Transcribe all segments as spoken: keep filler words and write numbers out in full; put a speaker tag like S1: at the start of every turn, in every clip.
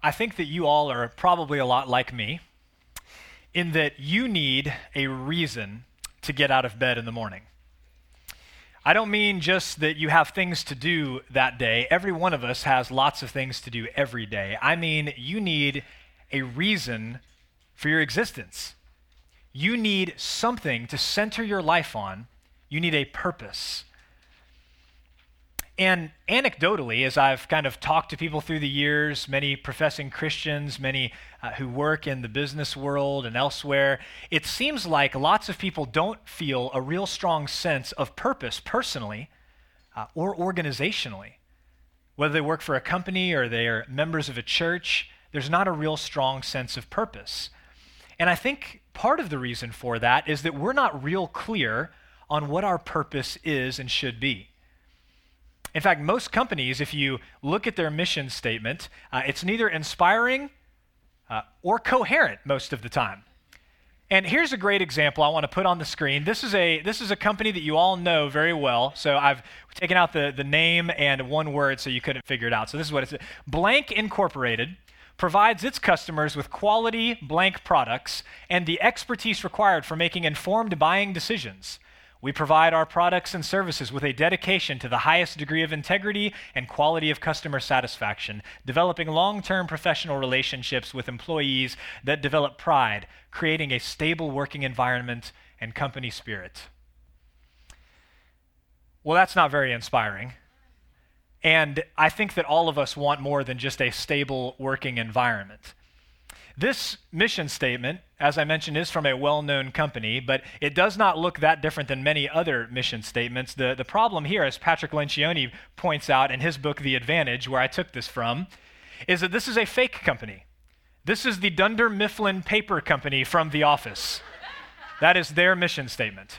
S1: I think that you all are probably a lot like me in that you need a reason to get out of bed in the morning. I don't mean just that you have things to do that day. Every one of us has lots of things to do every day. I mean, you need a reason for your existence. You need something to center your life on. You need a purpose. And anecdotally, as I've kind of talked to people through the years, many professing Christians, many uh, who work in the business world and elsewhere, it seems like lots of people don't feel a real strong sense of purpose personally uh, or organizationally. Whether they work for a company or they are members of a church, there's not a real strong sense of purpose. And I think part of the reason for that is that we're not real clear on what our purpose is and should be. In fact, most companies, if you look at their mission statement, uh, it's neither inspiring uh, or coherent most of the time. And here's a great example I want to put on the screen. This is a this is a company that you all know very well. So I've taken out the, the name and one word so you couldn't figure it out. So this is what it's Blank Incorporated provides its customers with quality blank products and the expertise required for making informed buying decisions. We provide our products and services with a dedication to the highest degree of integrity and quality of customer satisfaction, developing long-term professional relationships with employees that develop pride, creating a stable working environment and company spirit. Well, that's not very inspiring. And I think that all of us want more than just a stable working environment. This mission statement, as I mentioned, is from a well-known company, but it does not look that different than many other mission statements. The, the problem here, as Patrick Lencioni points out in his book, The Advantage, where I took this from, is that this is a fake company. This is the Dunder Mifflin Paper Company from The Office. That is their mission statement.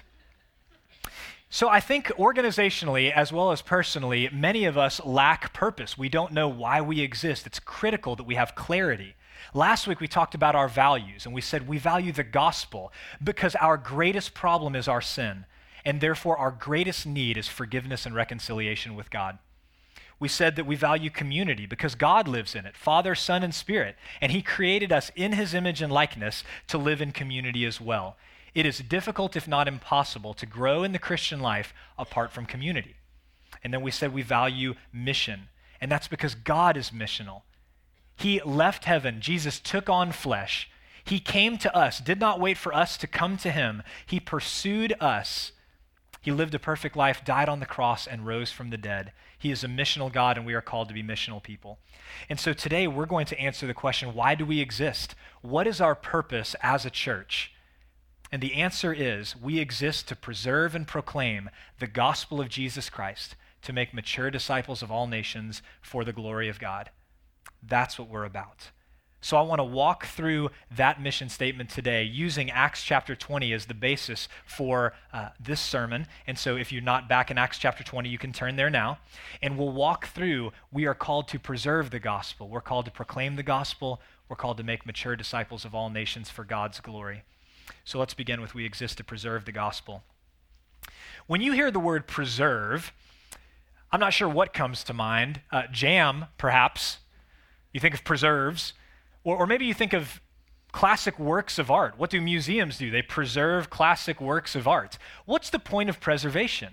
S1: So I think organizationally, as well as personally, many of us lack purpose. We don't know why we exist. It's critical that we have clarity. Last week we talked about our values, and we said we value the gospel because our greatest problem is our sin, and therefore our greatest need is forgiveness and reconciliation with God. We said that we value community because God lives in it, Father, Son, and Spirit, and He created us in His image and likeness to live in community as well. It is difficult, if not impossible, to grow in the Christian life apart from community. And then we said we value mission, and that's because God is missional. He left heaven. Jesus took on flesh. He came to us, did not wait for us to come to Him. He pursued us. He lived a perfect life, died on the cross, and rose from the dead. He is a missional God, and we are called to be missional people. And so today we're going to answer the question, why do we exist? What is our purpose as a church? And the answer is, we exist to preserve and proclaim the gospel of Jesus Christ, to make mature disciples of all nations for the glory of God. That's what we're about. So I want to walk through that mission statement today using Acts chapter twenty as the basis for uh, this sermon. And so if you're not back in Acts chapter twenty, you can turn there now. And we'll walk through, we are called to preserve the gospel. We're called to proclaim the gospel. We're called to make mature disciples of all nations for God's glory. So let's begin with, we exist to preserve the gospel. When you hear the word preserve, I'm not sure what comes to mind. Uh, jam, perhaps. You think of preserves, or, or maybe you think of classic works of art. What do museums do? They preserve classic works of art. What's the point of preservation?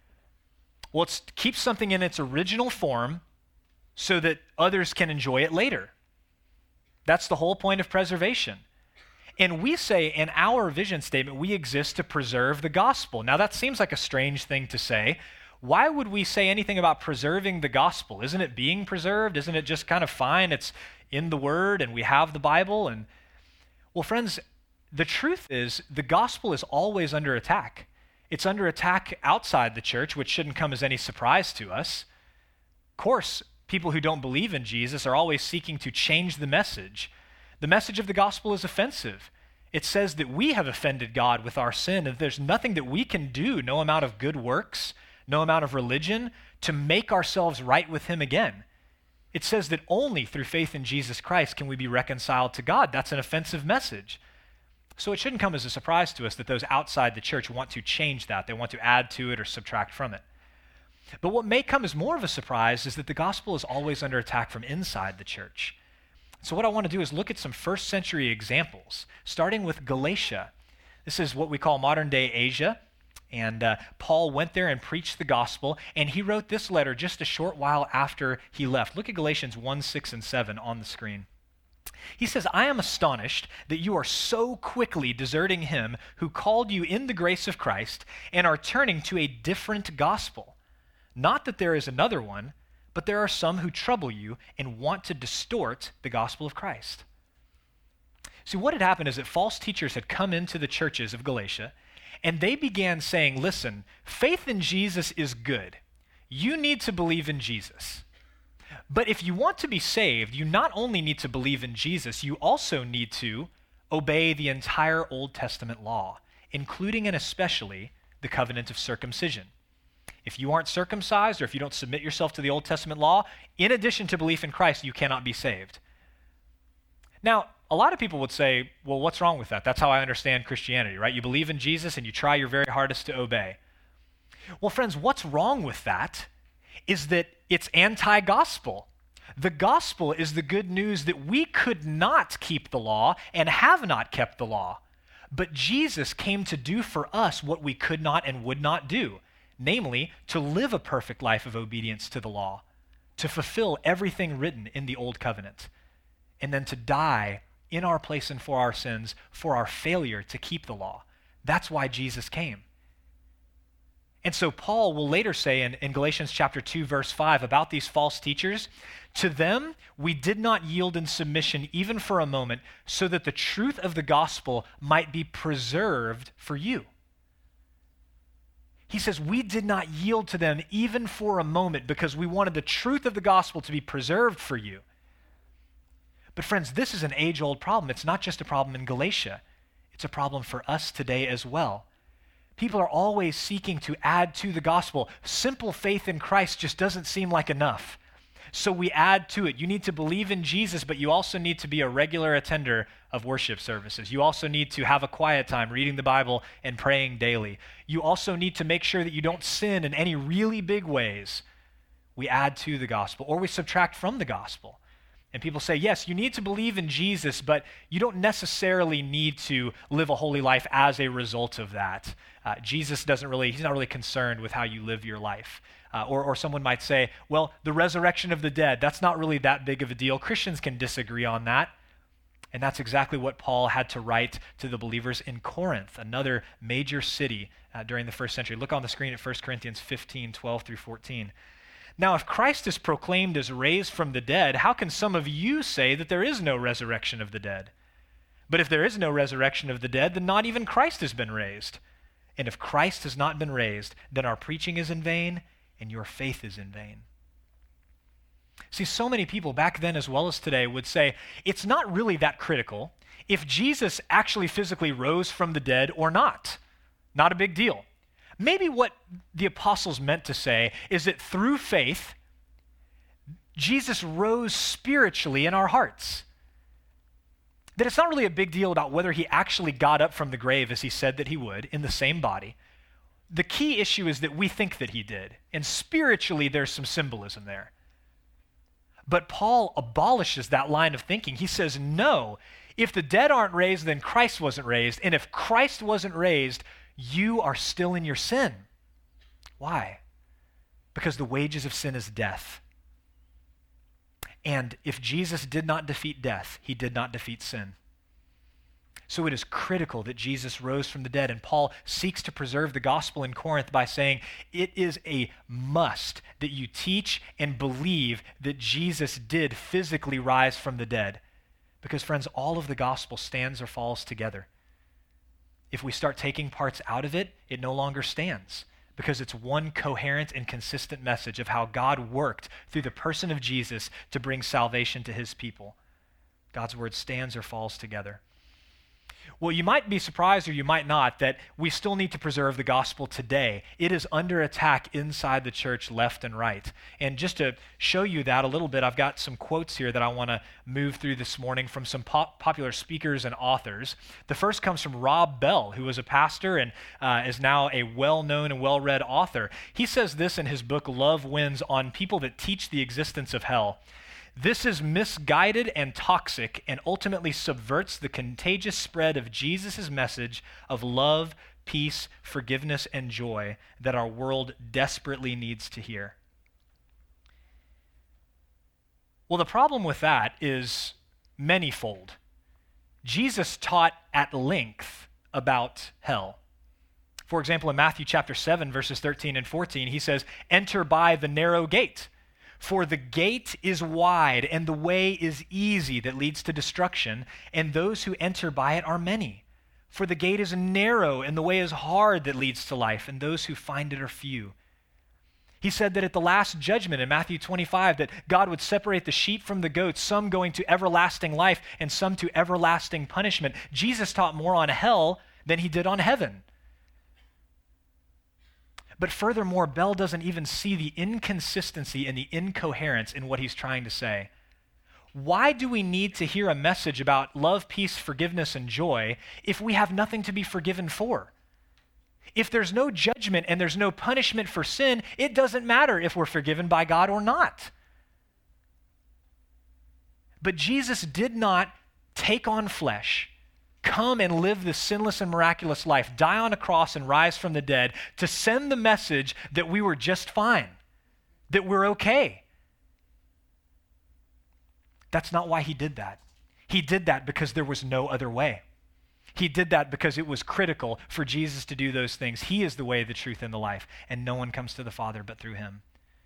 S1: Well, it's to keep something in its original form so that others can enjoy it later. That's the whole point of preservation. And we say in our vision statement, we exist to preserve the gospel. Now, that seems like a strange thing to say. Why would we say anything about preserving the gospel? Isn't it being preserved? Isn't it just kind of fine? It's in the Word and we have the Bible. And well, friends, the truth is the gospel is always under attack. It's under attack outside the church, which shouldn't come as any surprise to us. Of course, people who don't believe in Jesus are always seeking to change the message. The message of the gospel is offensive. It says that we have offended God with our sin, and there's nothing that we can do, no amount of good works, no amount of religion, to make ourselves right with Him again. It says that only through faith in Jesus Christ can we be reconciled to God. That's an offensive message. So it shouldn't come as a surprise to us that those outside the church want to change that. They want to add to it or subtract from it. But what may come as more of a surprise is that the gospel is always under attack from inside the church. So what I want to do is look at some first century examples, starting with Galatia. This is what we call modern day Asia. And uh, Paul went there and preached the gospel, and he wrote this letter just a short while after he left. Look at Galatians one, six, and seven on the screen. He says, I am astonished that you are so quickly deserting him who called you in the grace of Christ and are turning to a different gospel. Not that there is another one, but there are some who trouble you and want to distort the gospel of Christ. See, what had happened is that false teachers had come into the churches of Galatia, and they began saying, listen, faith in Jesus is good. You need to believe in Jesus. But if you want to be saved, you not only need to believe in Jesus, you also need to obey the entire Old Testament law, including and especially the covenant of circumcision. If you aren't circumcised or if you don't submit yourself to the Old Testament law, in addition to belief in Christ, you cannot be saved. Now, a lot of people would say, well, what's wrong with that? That's how I understand Christianity, right? You believe in Jesus and you try your very hardest to obey. Well, friends, what's wrong with that is that it's anti-gospel. The gospel is the good news that we could not keep the law and have not kept the law. But Jesus came to do for us what we could not and would not do, namely, to live a perfect life of obedience to the law, to fulfill everything written in the Old Covenant, and then to die in our place and for our sins, for our failure to keep the law. That's why Jesus came. And so Paul will later say in, in Galatians chapter two, verse five, about these false teachers, to them we did not yield in submission even for a moment, so that the truth of the gospel might be preserved for you. He says we did not yield to them even for a moment because we wanted the truth of the gospel to be preserved for you. But friends, this is an age-old problem. It's not just a problem in Galatia. It's a problem for us today as well. People are always seeking to add to the gospel. Simple faith in Christ just doesn't seem like enough. So we add to it. You need to believe in Jesus, but you also need to be a regular attender of worship services. You also need to have a quiet time reading the Bible and praying daily. You also need to make sure that you don't sin in any really big ways. We add to the gospel, or we subtract from the gospel. And people say, yes, you need to believe in Jesus, but you don't necessarily need to live a holy life as a result of that. Uh, Jesus doesn't really, he's not really concerned with how you live your life. Uh, or, or someone might say, well, the resurrection of the dead, that's not really that big of a deal. Christians can disagree on that. And that's exactly what Paul had to write to the believers in Corinth, another major city uh, during the first century. Look on the screen at First Corinthians fifteen, twelve through fourteen. Now, if Christ is proclaimed as raised from the dead, how can some of you say that there is no resurrection of the dead? But if there is no resurrection of the dead, then not even Christ has been raised. And if Christ has not been raised, then our preaching is in vain, and your faith is in vain. See, so many people back then as well as today would say, it's not really that critical if Jesus actually physically rose from the dead or not. Not a big deal. Maybe what the apostles meant to say is that through faith, Jesus rose spiritually in our hearts. That it's not really a big deal about whether he actually got up from the grave as he said that he would in the same body. The key issue is that we think that he did, and spiritually there's some symbolism there. But Paul abolishes that line of thinking. He says, no, if the dead aren't raised, then Christ wasn't raised, and if Christ wasn't raised, you are still in your sin. Why? Because the wages of sin is death. And if Jesus did not defeat death, he did not defeat sin. So it is critical that Jesus rose from the dead, and Paul seeks to preserve the gospel in Corinth by saying it is a must that you teach and believe that Jesus did physically rise from the dead. Because friends, all of the gospel stands or falls together. If we start taking parts out of it, it no longer stands because it's one coherent and consistent message of how God worked through the person of Jesus to bring salvation to his people. God's word stands or falls together. Well, you might be surprised or you might not that we still need to preserve the gospel today. It is under attack inside the church left and right. And just to show you that a little bit, I've got some quotes here that I want to move through this morning from some pop- popular speakers and authors. The first comes from Rob Bell, who was a pastor and uh, is now a well-known and well-read author. He says this in his book, Love Wins, on people that teach the existence of hell. This is misguided and toxic and ultimately subverts the contagious spread of Jesus' message of love, peace, forgiveness, and joy that our world desperately needs to hear. Well, the problem with that is manyfold. Jesus taught at length about hell. For example, in Matthew chapter seven, verses thirteen and fourteen, he says, "Enter by the narrow gate. For the gate is wide and the way is easy that leads to destruction, and those who enter by it are many. For the gate is narrow and the way is hard that leads to life, and those who find it are few." He said that at the last judgment in Matthew twenty-five, that God would separate the sheep from the goats, some going to everlasting life and some to everlasting punishment. Jesus taught more on hell than he did on heaven. But furthermore, Bell doesn't even see the inconsistency and the incoherence in what he's trying to say. Why do we need to hear a message about love, peace, forgiveness, and joy if we have nothing to be forgiven for? If there's no judgment and there's no punishment for sin, it doesn't matter if we're forgiven by God or not. But Jesus did not take on flesh, come and live this sinless and miraculous life, die on a cross and rise from the dead to send the message that we were just fine, that we're okay. That's not why he did that. He did that because there was no other way. He did that because it was critical for Jesus to do those things. He is the way, the truth, and the life, and no one comes to the Father but through him.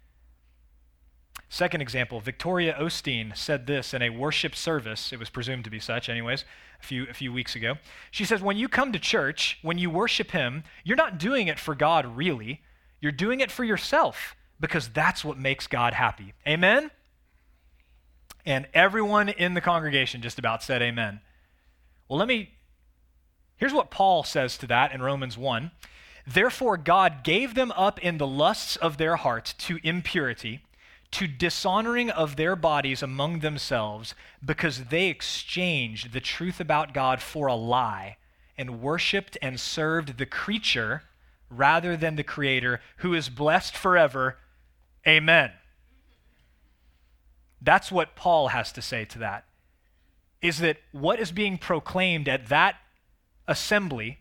S1: Second example, Victoria Osteen said this in a worship service. It was presumed to be such anyways, a few, a few weeks ago. She says, when you come to church, when you worship him, you're not doing it for God really. You're doing it for yourself because that's what makes God happy. Amen? And everyone in the congregation just about said amen. Well, let me, here's what Paul says to that in Romans one. Therefore, God gave them up in the lusts of their hearts to impurity, to dishonoring of their bodies among themselves, because they exchanged the truth about God for a lie and worshiped and served the creature rather than the Creator, who is blessed forever. Amen. That's what Paul has to say to that, is that what is being proclaimed at that assembly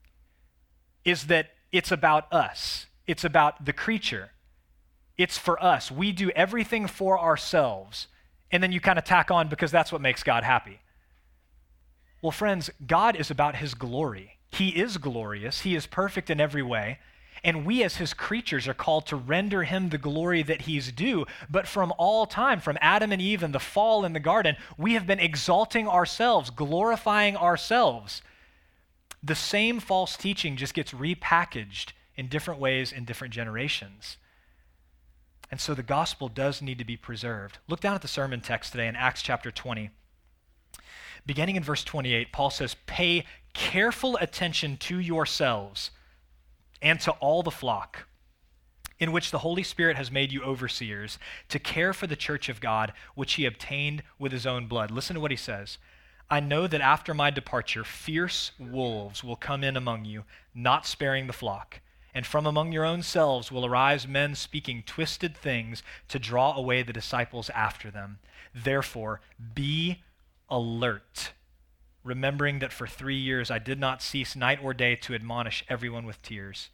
S1: is that it's about us. It's about the creature. It's for us. We do everything for ourselves. And then you kind of tack on because that's what makes God happy. Well, friends, God is about his glory. He is glorious. He is perfect in every way. And we as his creatures are called to render him the glory that he's due. But from all time, from Adam and Eve and the fall in the garden, we have been exalting ourselves, glorifying ourselves. The same false teaching just gets repackaged in different ways in different generations. And so the gospel does need to be preserved. Look down at the sermon text today in Acts chapter twenty. Beginning in verse twenty-eight, Paul says, "Pay careful attention to yourselves and to all the flock, in which the Holy Spirit has made you overseers, to care for the church of God, which he obtained with his own blood." Listen to what he says. "I know that after my departure, fierce wolves will come in among you, not sparing the flock. And from among your own selves will arise men speaking twisted things to draw away the disciples after them. Therefore, be alert, remembering that for three years I did not cease night or day to admonish everyone with tears."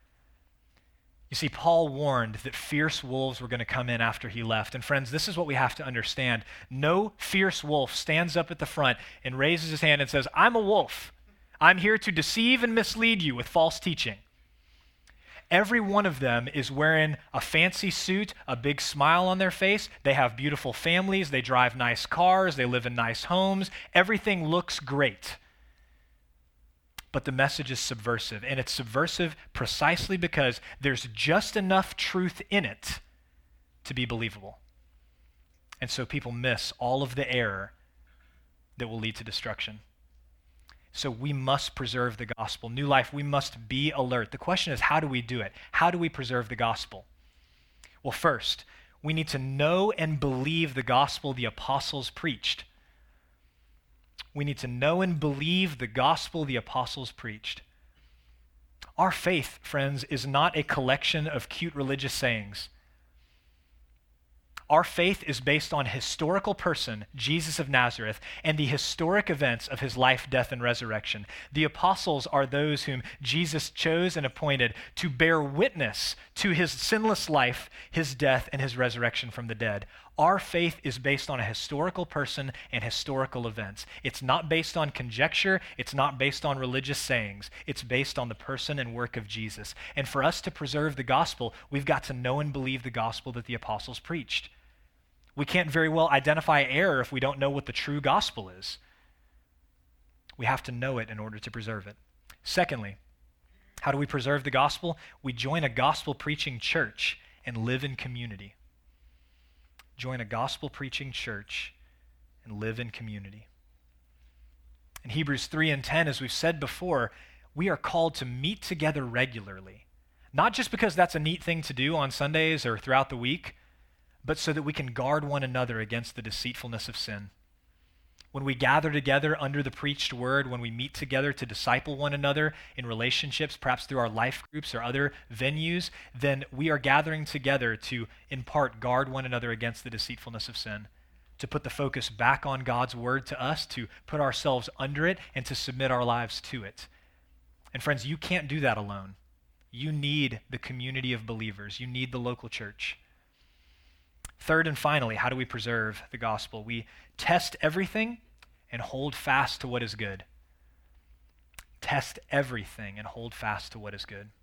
S1: You see, Paul warned that fierce wolves were going to come in after he left. And friends, this is what we have to understand. No fierce wolf stands up at the front and raises his hand and says, "I'm a wolf. I'm here to deceive and mislead you with false teaching." Every one of them is wearing a fancy suit, a big smile on their face. They have beautiful families. They drive nice cars. They live in nice homes. Everything looks great. But the message is subversive, and it's subversive precisely because there's just enough truth in it to be believable. And so people miss all of the error that will lead to destruction. So we must preserve the gospel. New Life, we must be alert. The question is, how do we do it? How do we preserve the gospel? Well, first, we need to know and believe the gospel the apostles preached. We need to know and believe the gospel the apostles preached. Our faith, friends, is not a collection of cute religious sayings. Our faith is based on historical person, Jesus of Nazareth, and the historic events of his life, death, and resurrection. The apostles are those whom Jesus chose and appointed to bear witness to his sinless life, his death, and his resurrection from the dead. Our faith is based on a historical person and historical events. It's not based on conjecture. It's not based on religious sayings. It's based on the person and work of Jesus. And for us to preserve the gospel, we've got to know and believe the gospel that the apostles preached. We can't very well identify error if we don't know what the true gospel is. We have to know it in order to preserve it. Secondly, how do we preserve the gospel? We join a gospel-preaching church and live in community. Join a gospel-preaching church and live in community. In Hebrews three and ten, as we've said before, we are called to meet together regularly. Not just because that's a neat thing to do on Sundays or throughout the week, but so that we can guard one another against the deceitfulness of sin. When we gather together under the preached word, when we meet together to disciple one another in relationships, perhaps through our life groups or other venues, then we are gathering together to, in part, guard one another against the deceitfulness of sin, to put the focus back on God's word to us, to put ourselves under it, and to submit our lives to it. And friends, you can't do that alone. You need the community of believers. You need the local church. Third and finally, how do we preserve the gospel? We test everything and hold fast to what is good. Test everything and hold fast to what is good.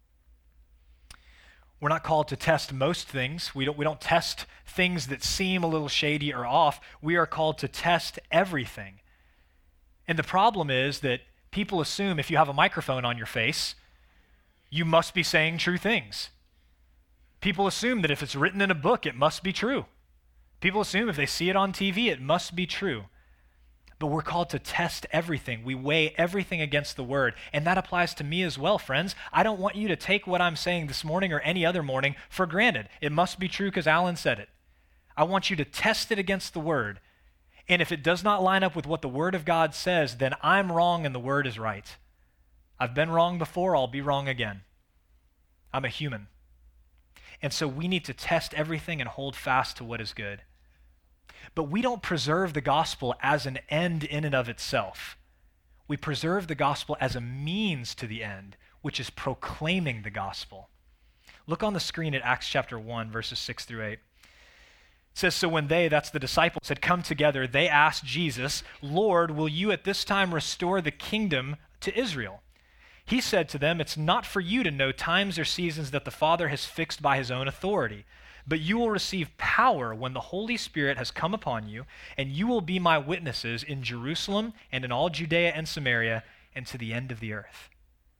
S1: We're not called to test most things. We don't, we don't test things that seem a little shady or off. We are called to test everything. And the problem is that people assume if you have a microphone on your face, you must be saying true things. People assume that if it's written in a book, it must be true. People assume if they see it on T V, it must be true. But we're called to test everything. We weigh everything against the word. And that applies to me as well, friends. I don't want you to take what I'm saying this morning or any other morning for granted. It must be true because Alan said it. I want you to test it against the word. And if it does not line up with what the word of God says, then I'm wrong and the word is right. I've been wrong before, I'll be wrong again. I'm a human. And so we need to test everything and hold fast to what is good. But we don't preserve the gospel as an end in and of itself. We preserve the gospel as a means to the end, which is proclaiming the gospel. Look on the screen at Acts chapter one, verses six through eight. It says, so when they, that's the disciples, had come together, they asked Jesus, Lord, will you at this time restore the kingdom to Israel? He said to them, it's not for you to know times or seasons that the Father has fixed by his own authority, but you will receive power when the Holy Spirit has come upon you, and you will be my witnesses in Jerusalem and in all Judea and Samaria and to the end of the earth.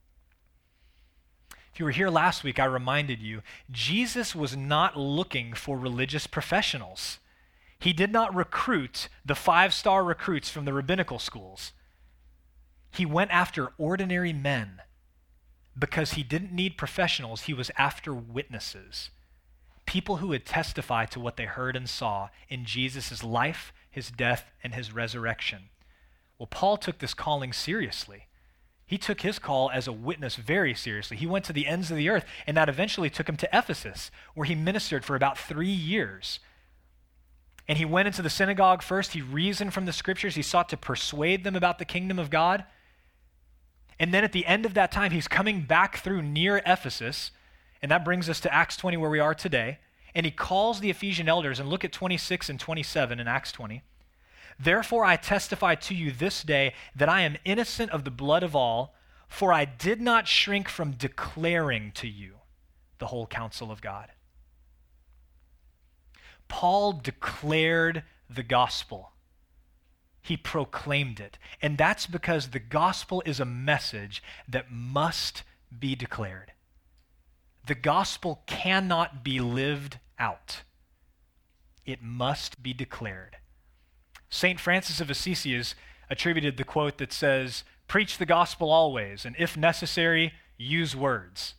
S1: If you were here last week, I reminded you, Jesus was not looking for religious professionals. He did not recruit the five-star recruits from the rabbinical schools. He went after ordinary men because he didn't need professionals. He was after witnesses, people who would testify to what they heard and saw in Jesus' life, his death, and his resurrection. Well, Paul took this calling seriously. He took his call as a witness very seriously. He went to the ends of the earth, and that eventually took him to Ephesus, where he ministered for about three years. And he went into the synagogue first. He reasoned from the scriptures. He sought to persuade them about the kingdom of God. And then at the end of that time, he's coming back through near Ephesus, and that brings us to Acts twenty, where we are today. And he calls the Ephesian elders, and look at twenty-six and twenty-seven in Acts twenty. Therefore I testify to you this day that I am innocent of the blood of all, for I did not shrink from declaring to you the whole counsel of God. Paul declared the gospel. He proclaimed it. And that's because the gospel is a message that must be declared. The gospel cannot be lived out. It must be declared. Saint Francis of Assisi has attributed the quote that says, preach the gospel always, and if necessary, use words.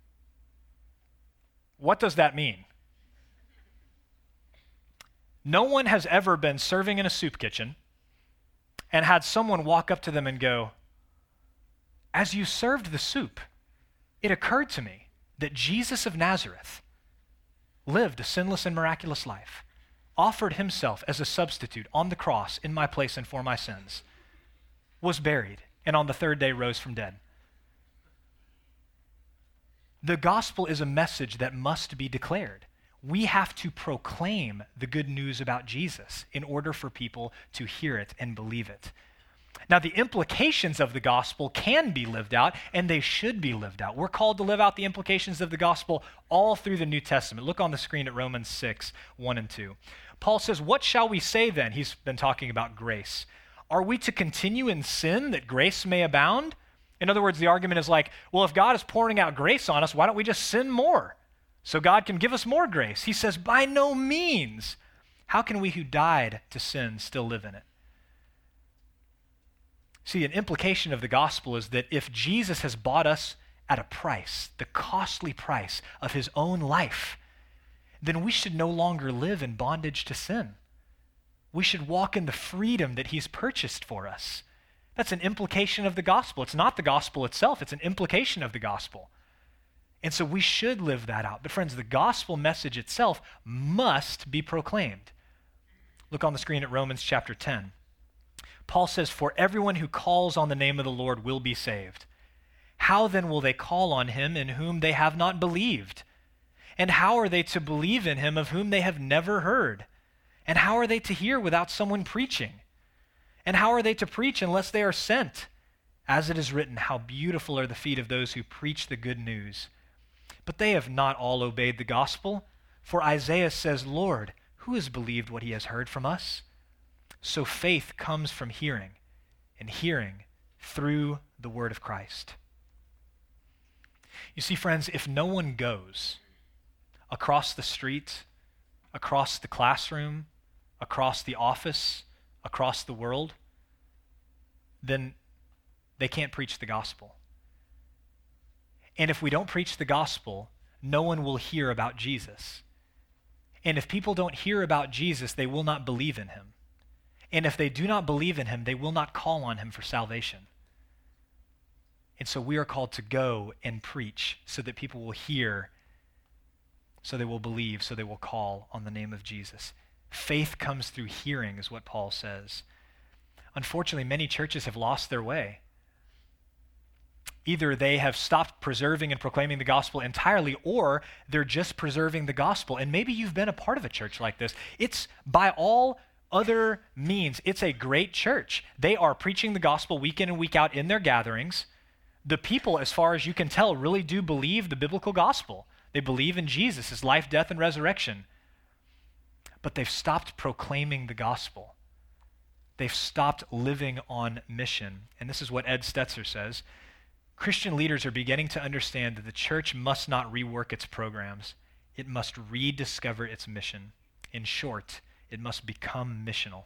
S1: What does that mean? No one has ever been serving in a soup kitchen and had someone walk up to them and go, as you served the soup, it occurred to me that Jesus of Nazareth lived a sinless and miraculous life, offered himself as a substitute on the cross in my place and for my sins, was buried, and on the third day rose from dead. The gospel is a message that must be declared. We have to proclaim the good news about Jesus in order for people to hear it and believe it. Now, the implications of the gospel can be lived out, and they should be lived out. We're called to live out the implications of the gospel all through the New Testament. Look on the screen at Romans six, one and two. Paul says, "What shall we say then?" He's been talking about grace. "Are we to continue in sin that grace may abound?" In other words, the argument is like, well, if God is pouring out grace on us, why don't we just sin more so God can give us more grace? He says, by no means. How can we who died to sin still live in it? See, an implication of the gospel is that if Jesus has bought us at a price, the costly price of his own life, then we should no longer live in bondage to sin. We should walk in the freedom that he's purchased for us. That's an implication of the gospel. It's not the gospel itself, it's an implication of the gospel. And so we should live that out. But friends, the gospel message itself must be proclaimed. Look on the screen at Romans chapter ten. Paul says, "For everyone who calls on the name of the Lord will be saved. How then will they call on him in whom they have not believed? And how are they to believe in him of whom they have never heard? And how are they to hear without someone preaching? And how are they to preach unless they are sent? As it is written, how beautiful are the feet of those who preach the good news. But they have not all obeyed the gospel. For Isaiah says, 'Lord, who has believed what he has heard from us?' So faith comes from hearing, and hearing through the word of Christ." You see, friends, if no one goes across the street, across the classroom, across the office, across the world, then they can't preach the gospel. And if we don't preach the gospel, no one will hear about Jesus. And if people don't hear about Jesus, they will not believe in him. And if they do not believe in him, they will not call on him for salvation. And so we are called to go and preach so that people will hear, so they will believe, so they will call on the name of Jesus. Faith comes through hearing, is what Paul says. Unfortunately, many churches have lost their way. Either they have stopped preserving and proclaiming the gospel entirely, or they're just preserving the gospel. And maybe you've been a part of a church like this. It's by all other means, it's a great church. They are preaching the gospel week in and week out in their gatherings. The people, as far as you can tell, really do believe the biblical gospel. They believe in Jesus, his life, death, and resurrection. But they've stopped proclaiming the gospel. They've stopped living on mission. And this is what Ed Stetzer says. Christian leaders are beginning to understand that the church must not rework its programs. It must rediscover its mission. In short, it must become missional.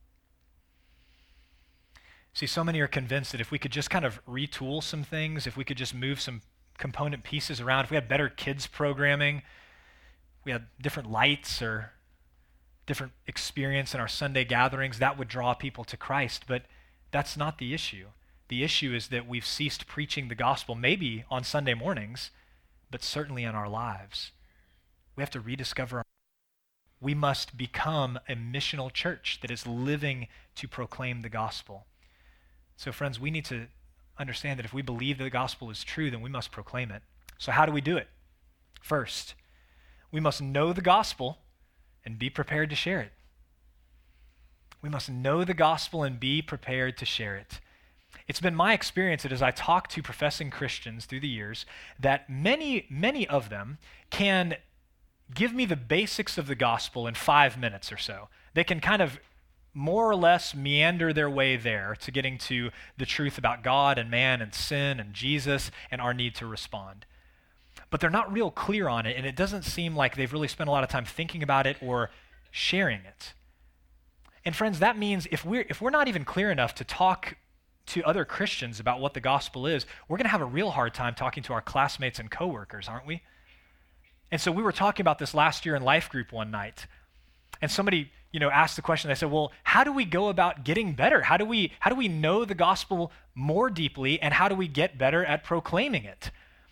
S1: See, so many are convinced that if we could just kind of retool some things, if we could just move some component pieces around, if we had better kids programming, we had different lights or different experience in our Sunday gatherings, that would draw people to Christ. But that's not the issue. The issue is that we've ceased preaching the gospel, maybe on Sunday mornings, but certainly in our lives. We have to rediscover our We must become a missional church that is living to proclaim the gospel. So friends, we need to understand that if we believe that the gospel is true, then we must proclaim it. So how do we do it? First, we must know the gospel and be prepared to share it. We must know the gospel and be prepared to share it. It's been my experience that as I talk to professing Christians through the years, that many, many of them can give me the basics of the gospel in five minutes or so. They can kind of more or less meander their way there to getting to the truth about God and man and sin and Jesus and our need to respond. But they're not real clear on it, and it doesn't seem like they've really spent a lot of time thinking about it or sharing it. And friends, that means if we're, if we're not even clear enough to talk to other Christians about what the gospel is, we're going to have a real hard time talking to our classmates and coworkers, aren't we? And so we were talking about this last year in life group one night, and somebody, you know, asked the question. They said, "Well, how do we go about getting better? How do we how do we know the gospel more deeply, and how do we get better at proclaiming it?"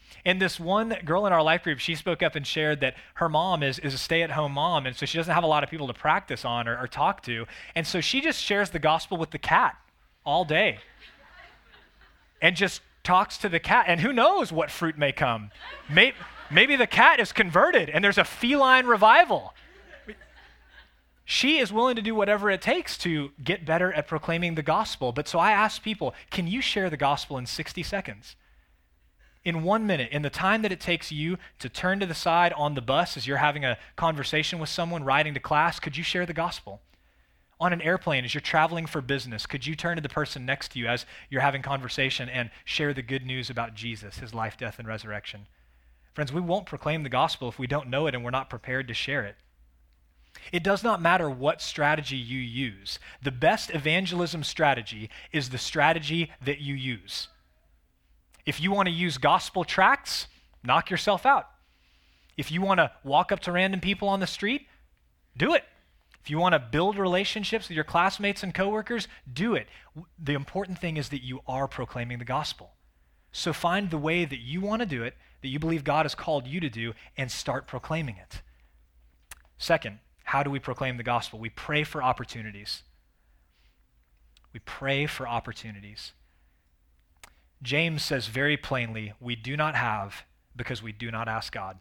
S1: And this one girl in our life group, she spoke up and shared that her mom is, is a stay-at-home mom, and so she doesn't have a lot of people to practice on or, or talk to. And so she just shares the gospel with the cat all day and just talks to the cat. And who knows what fruit may come. Maybe, maybe the cat is converted and there's a feline revival. She is willing to do whatever it takes to get better at proclaiming the gospel. But so I ask people, can you share the gospel in sixty seconds? In one minute, in the time that it takes you to turn to the side on the bus as you're having a conversation with someone riding to class, could you share the gospel? On an airplane, as you're traveling for business, could you turn to the person next to you as you're having conversation and share the good news about Jesus, his life, death, and resurrection? Friends, we won't proclaim the gospel if we don't know it and we're not prepared to share it. It does not matter what strategy you use. The best evangelism strategy is the strategy that you use. If you want to use gospel tracts, knock yourself out. If you want to walk up to random people on the street, do it. If you want to build relationships with your classmates and coworkers, do it. The important thing is that you are proclaiming the gospel. So find the way that you want to do it, that you believe God has called you to do, and start proclaiming it. Second, how do we proclaim the gospel? We pray for opportunities. We pray for opportunities. James says very plainly, we do not have because we do not ask God.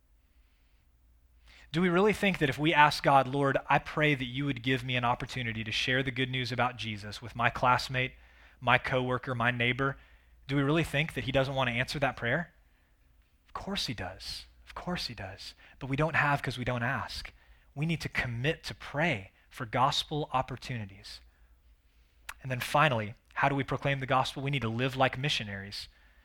S1: Do we really think that if we ask God, Lord, I pray that you would give me an opportunity to share the good news about Jesus with my classmate, my coworker, my neighbor, do we really think that he doesn't want to answer that prayer? Of course he does. Of course he does. But we don't have because we don't ask. We need to commit to pray for gospel opportunities. And then finally, how do we proclaim the gospel? We need to live like missionaries.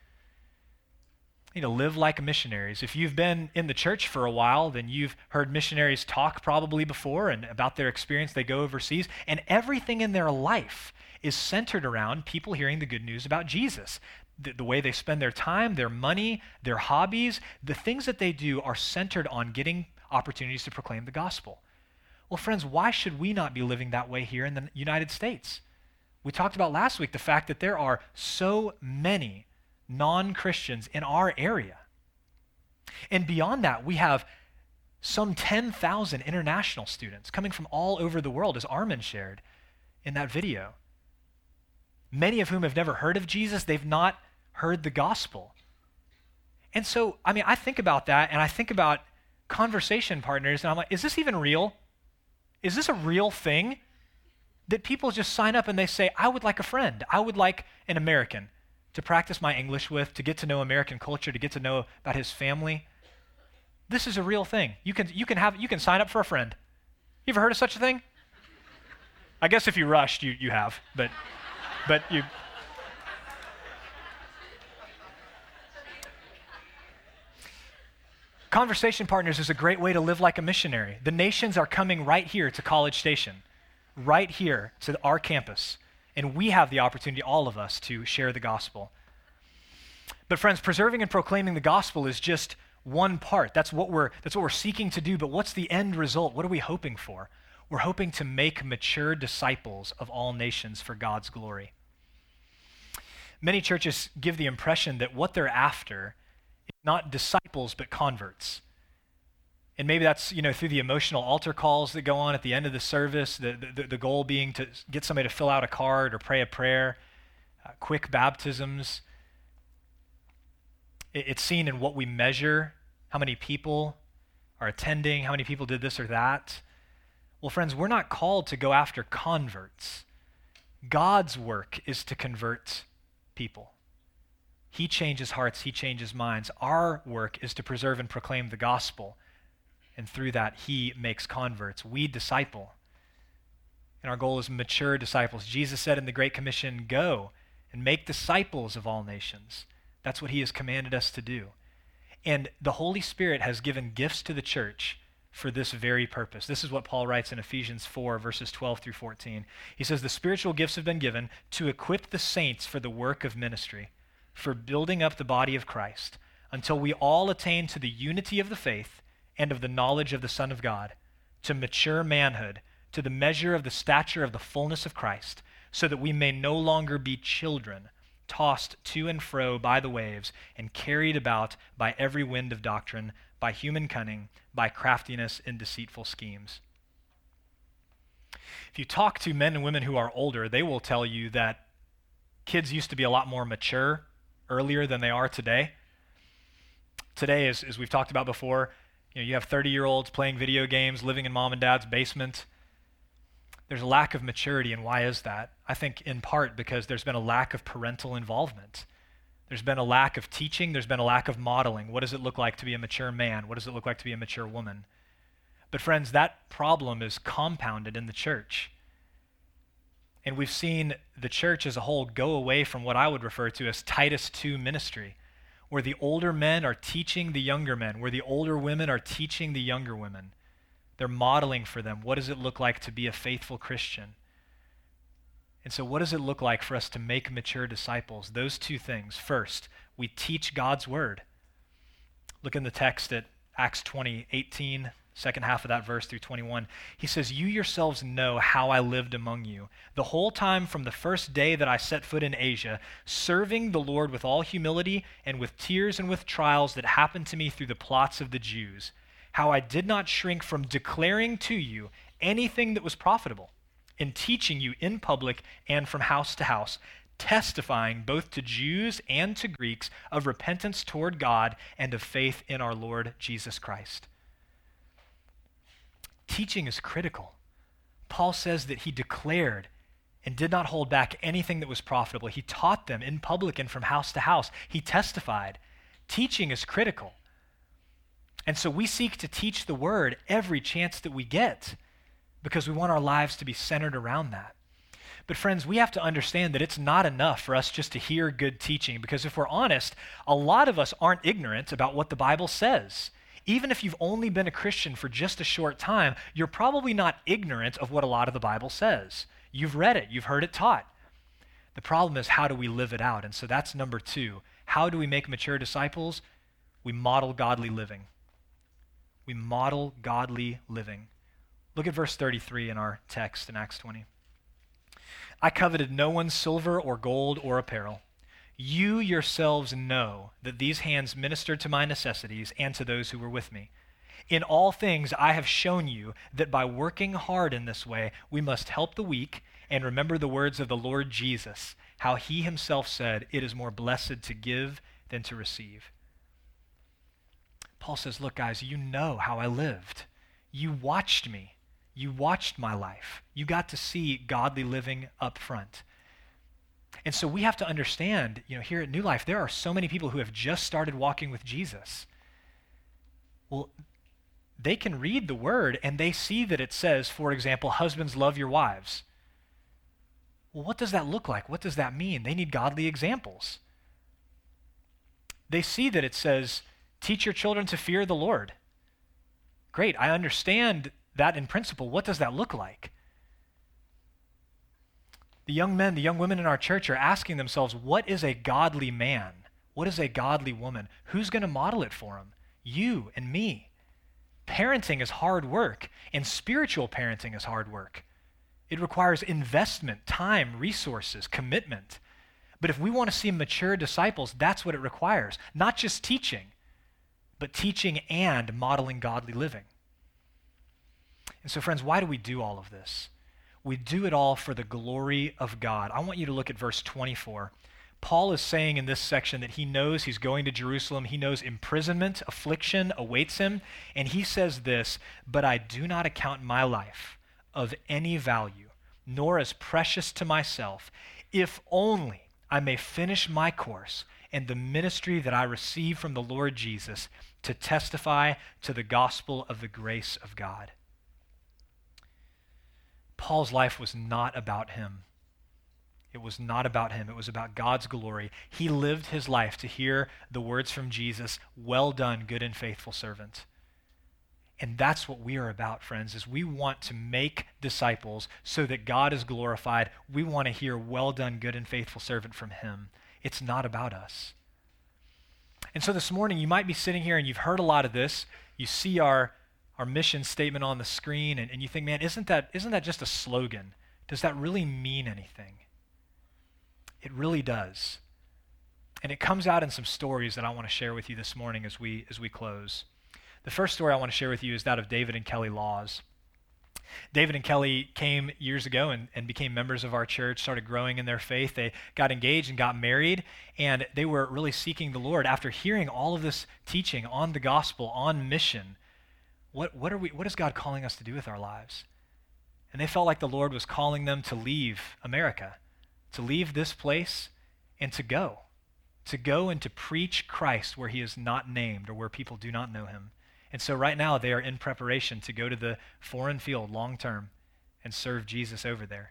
S1: We need to live like missionaries. If you've been in the church for a while, then you've heard missionaries talk probably before and about their experience. They go overseas, and everything in their life is centered around people hearing the good news about Jesus. The, the way they spend their time, their money, their hobbies, the things that they do are centered on getting opportunities to proclaim the gospel. Well, friends, why should we not be living that way here in the United States? We talked about last week the fact that there are so many non-Christians in our area. And beyond that, we have some ten thousand international students coming from all over the world, as Armin shared in that video. Many of whom have never heard of Jesus. They've not heard the gospel. And so, I mean, I think about that, and I think about conversation partners, and I'm like, is this even real? Is this a real thing? That people just sign up and they say, I would like a friend. I would like an American to practice my English with, to get to know American culture, to get to know about his family. This is a real thing. You can, you can have, you can sign up for a friend. You ever heard of such a thing? I guess if you rushed, you, you have, but, but you. Conversation Partners is a great way to live like a missionary. The nations are coming right here to College Station, right here to our campus. And we have the opportunity, all of us, to share the gospel. But friends, preserving and proclaiming the gospel is just one part. That's what we're, that's what we're seeking to do. But what's the end result? What are we hoping for? We're hoping to make mature disciples of all nations for God's glory. Many churches give the impression that what they're after is not disciples, but converts. And maybe that's, you know, through the emotional altar calls that go on at the end of the service, the, the, the goal being to get somebody to fill out a card or pray a prayer, uh, quick baptisms. It, it's seen in what we measure, how many people are attending, how many people did this or that. Well, friends, we're not called to go after converts. God's work is to convert people. He changes hearts, he changes minds. Our work is to preserve and proclaim the gospel. And through that, he makes converts. We disciple. And our goal is mature disciples. Jesus said in the Great Commission, go and make disciples of all nations. That's what he has commanded us to do. And the Holy Spirit has given gifts to the church for this very purpose. This is what Paul writes in Ephesians four, verses twelve through fourteen. He says, the spiritual gifts have been given to equip the saints for the work of ministry, for building up the body of Christ, until we all attain to the unity of the faith and of the knowledge of the Son of God, to mature manhood, to the measure of the stature of the fullness of Christ, so that we may no longer be children, tossed to and fro by the waves, and carried about by every wind of doctrine, by human cunning, by craftiness in deceitful schemes. If you talk to men and women who are older, they will tell you that kids used to be a lot more mature earlier than they are today. Today, as, as we've talked about before, you know, you have thirty-year-olds playing video games, living in mom and dad's basement. There's a lack of maturity, and why is that? I think in part because there's been a lack of parental involvement. There's been a lack of teaching. There's been a lack of modeling. What does it look like to be a mature man? What does it look like to be a mature woman? But friends, that problem is compounded in the church. And we've seen the church as a whole go away from what I would refer to as Titus two ministry, where the older men are teaching the younger men, where the older women are teaching the younger women. They're modeling for them. What does it look like to be a faithful Christian? And so what does it look like for us to make mature disciples? Those two things. First, we teach God's word. Look in the text at Acts twenty, eighteen, second half of that verse through twenty-one. He says, "You yourselves know how I lived among you, the whole time from the first day that I set foot in Asia, serving the Lord with all humility and with tears and with trials that happened to me through the plots of the Jews, how I did not shrink from declaring to you anything that was profitable, in teaching you in public and from house to house, testifying both to Jews and to Greeks of repentance toward God and of faith in our Lord Jesus Christ." Teaching is critical. Paul says that he declared and did not hold back anything that was profitable. He taught them in public and from house to house. He testified. Teaching is critical. And so we seek to teach the word every chance that we get because we want our lives to be centered around that. But friends, we have to understand that it's not enough for us just to hear good teaching, because if we're honest, a lot of us aren't ignorant about what the Bible says. Even if you've only been a Christian for just a short time, you're probably not ignorant of what a lot of the Bible says. You've read it. You've heard it taught. The problem is, how do we live it out? And so that's number two. How do we make mature disciples? We model godly living. We model godly living. Look at verse thirty-three in our text in Acts twenty. "I coveted no one's silver or gold or apparel. You yourselves know that these hands ministered to my necessities and to those who were with me. In all things I have shown you that by working hard in this way, we must help the weak and remember the words of the Lord Jesus, how he himself said, 'It is more blessed to give than to receive.'" Paul says, look, guys, you know how I lived. You watched me. You watched my life. You got to see godly living up front. And so we have to understand, you know, here at New Life, there are so many people who have just started walking with Jesus. Well, they can read the word and they see that it says, for example, husbands, love your wives. Well, what does that look like? What does that mean? They need godly examples. They see that it says, teach your children to fear the Lord. Great, I understand that in principle. What does that look like? The young men, the young women in our church are asking themselves, what is a godly man? What is a godly woman? Who's going to model it for them? You and me. Parenting is hard work, and spiritual parenting is hard work. It requires investment, time, resources, commitment. But if we want to see mature disciples, that's what it requires. Not just teaching, but teaching and modeling godly living. And so, friends, why do we do all of this? We do it all for the glory of God. I want you to look at verse twenty-four. Paul is saying in this section that he knows he's going to Jerusalem. He knows imprisonment, affliction awaits him. And he says this, "But I do not account my life of any value, nor as precious to myself, if only I may finish my course and the ministry that I receive from the Lord Jesus to testify to the gospel of the grace of God." Paul's life was not about him. It was not about him. It was about God's glory. He lived his life to hear the words from Jesus, "Well done, good and faithful servant." And that's what we are about, friends, is we want to make disciples so that God is glorified. We want to hear, "Well done, good and faithful servant" from him. It's not about us. And so this morning, you might be sitting here and you've heard a lot of this. You see our our mission statement on the screen, and, and you think, man, isn't that isn't that just a slogan? Does that really mean anything? It really does. And it comes out in some stories that I want to share with you this morning as we as we close. The first story I want to share with you is that of David and Kelly Laws. David and Kelly came years ago and, and became members of our church, started growing in their faith. They got engaged and got married, and they were really seeking the Lord. After hearing all of this teaching on the gospel, on mission, what, what, are we, what is God calling us to do with our lives? And they felt like the Lord was calling them to leave America, to leave this place and to go, to go and to preach Christ where he is not named or where people do not know him. And so right now they are in preparation to go to the foreign field long term and serve Jesus over there.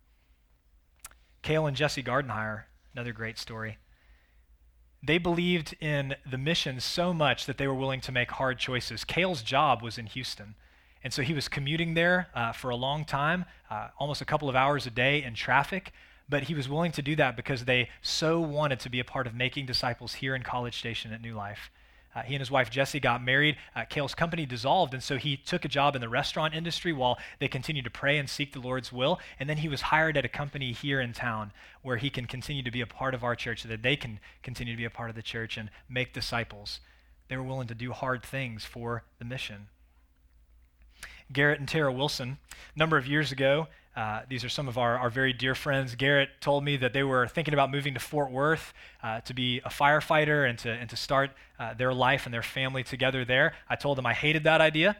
S1: Cale and Jesse Gardenhire, another great story. They believed in the mission so much that they were willing to make hard choices. Cale's job was in Houston, and so he was commuting there uh, for a long time, uh, almost a couple of hours a day in traffic, but he was willing to do that because they so wanted to be a part of making disciples here in College Station at New Life. Uh, he and his wife, Jessie, got married. Uh, Cale's company dissolved, and so he took a job in the restaurant industry while they continued to pray and seek the Lord's will. And then he was hired at a company here in town where he can continue to be a part of our church so that they can continue to be a part of the church and make disciples. They were willing to do hard things for the mission. Garrett and Tara Wilson, a number of years ago, Uh, these are some of our, our very dear friends. Garrett told me that they were thinking about moving to Fort Worth uh, to be a firefighter and to, and to start uh, their life and their family together there. I told him I hated that idea.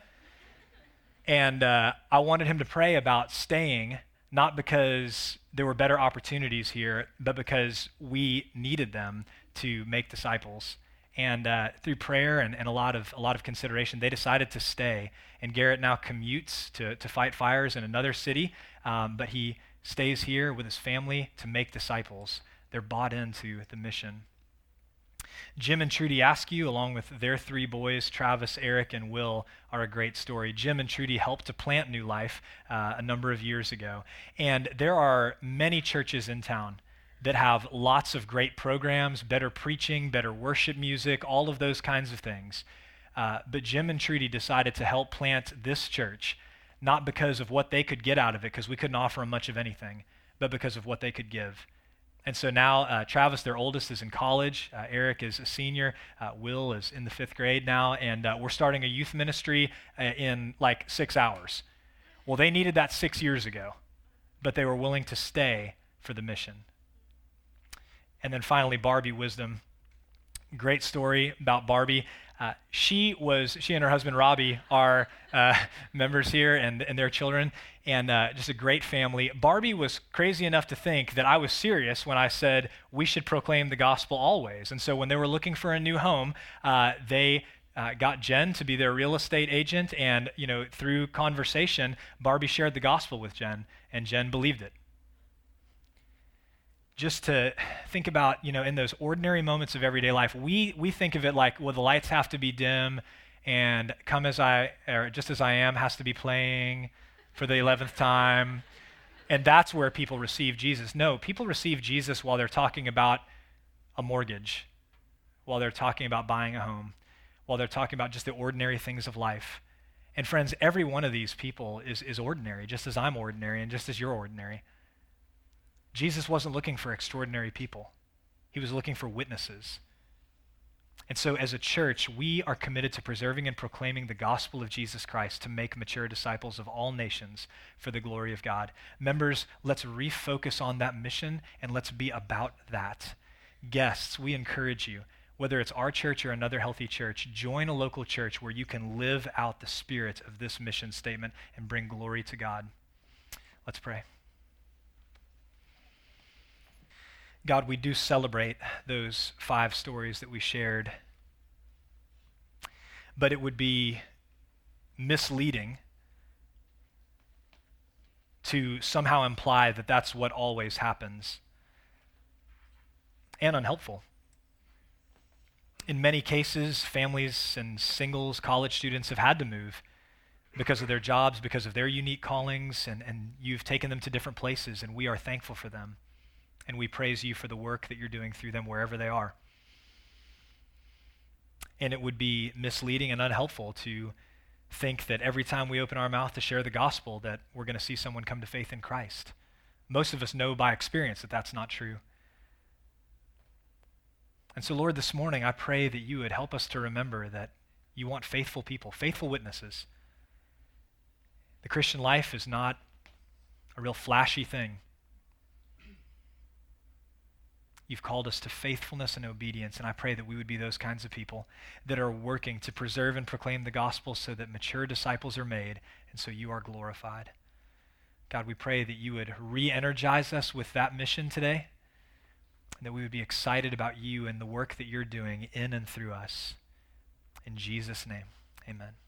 S1: And uh, I wanted him to pray about staying, not because there were better opportunities here, but because we needed them to make disciples. And uh, through prayer and, and a lot of a lot of consideration, they decided to stay. And Garrett now commutes to, to fight fires in another city, um, but he stays here with his family to make disciples. They're bought into the mission. Jim and Trudy Askew, along with their three boys, Travis, Eric, and Will, are a great story. Jim and Trudy helped to plant New Life uh, a number of years ago. And there are many churches in town that have lots of great programs, better preaching, better worship music, all of those kinds of things. Uh, but Jim and Trudy decided to help plant this church, not because of what they could get out of it, because we couldn't offer them much of anything, but because of what they could give. And so now uh, Travis, their oldest, is in college. Uh, Eric is a senior. Uh, Will is in the fifth grade now, and uh, we're starting a youth ministry uh, in like six hours. Well, they needed that six years ago, but they were willing to stay for the mission. And then finally, Barbie Wisdom. Great story about Barbie. Uh, she was, she and her husband Robbie are uh, members here and, and their children, and uh, just a great family. Barbie was crazy enough to think that I was serious when I said we should proclaim the gospel always. And so when they were looking for a new home, uh, they uh, got Jen to be their real estate agent, and you know, through conversation, Barbie shared the gospel with Jen, and Jen believed it. Just to think about, you know, in those ordinary moments of everyday life, we we think of it like, well, the lights have to be dim, and Come As I, or Just As I Am has to be playing for the eleventh time, and that's where people receive Jesus. No, people receive Jesus while they're talking about a mortgage, while they're talking about buying a home, while they're talking about just the ordinary things of life. And friends, every one of these people is is ordinary, just as I'm ordinary and just as you're ordinary. Jesus wasn't looking for extraordinary people. He was looking for witnesses. And so as a church, we are committed to preserving and proclaiming the gospel of Jesus Christ to make mature disciples of all nations for the glory of God. Members, let's refocus on that mission and let's be about that. Guests, we encourage you, whether it's our church or another healthy church, join a local church where you can live out the spirit of this mission statement and bring glory to God. Let's pray. God, we do celebrate those five stories that we shared, but it would be misleading to somehow imply that that's what always happens, and unhelpful. In many cases, families and singles, college students have had to move because of their jobs, because of their unique callings, and, and you've taken them to different places, and we are thankful for them. And we praise you for the work that you're doing through them wherever they are. And it would be misleading and unhelpful to think that every time we open our mouth to share the gospel that we're going to see someone come to faith in Christ. Most of us know by experience that that's not true. And so, Lord, this morning I pray that you would help us to remember that you want faithful people, faithful witnesses. The Christian life is not a real flashy thing. You've called us to faithfulness and obedience, and I pray that we would be those kinds of people that are working to preserve and proclaim the gospel so that mature disciples are made, and so you are glorified. God, we pray that you would re-energize us with that mission today, and that we would be excited about you and the work that you're doing in and through us. In Jesus' name, amen.